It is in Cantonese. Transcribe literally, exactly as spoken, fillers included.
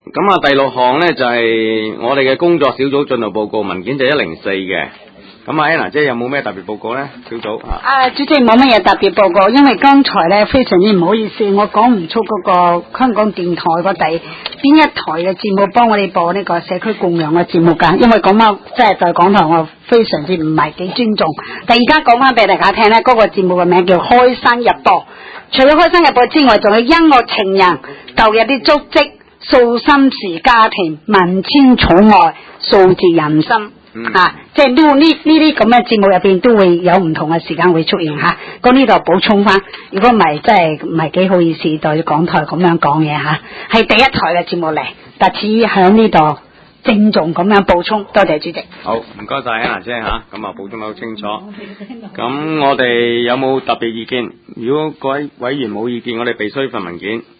咁啊，第六項咧就係、是、我哋嘅工作小組進度報告文件就一零四嘅。咁啊 Anna 姐有冇咩特別報告咧？小組啊， 啊，主席冇乜嘢特別報告，因為剛才咧非常之唔好意思，我講唔出嗰個香港電台個第邊一台嘅節目幫我哋播呢個社區供養嘅節目噶，因為咁啱即係在港台我非常之唔係幾尊重。但而家講翻俾大家聽咧，嗰、那個節目嘅名叫《開山日報》，除咗《開山日報》之外，仲有音樂情人、舊日啲足跡、訴心事家庭、文千寵愛、數字人生。嗯、啊，即係呢呢呢啲咁嘅節目入邊都會有唔同嘅時間會出現吓，咁呢度補充翻，如果唔係真係唔係幾好意思對港台咁樣講嘢吓，係第一台嘅節目嚟，特此響呢度鄭重咁樣補充，多謝主席。 好，唔該晒 Anna 姐吓，咁啊補充得好清楚。咁我哋有冇特別意見？如果各位委員冇意見，我哋備需份文件。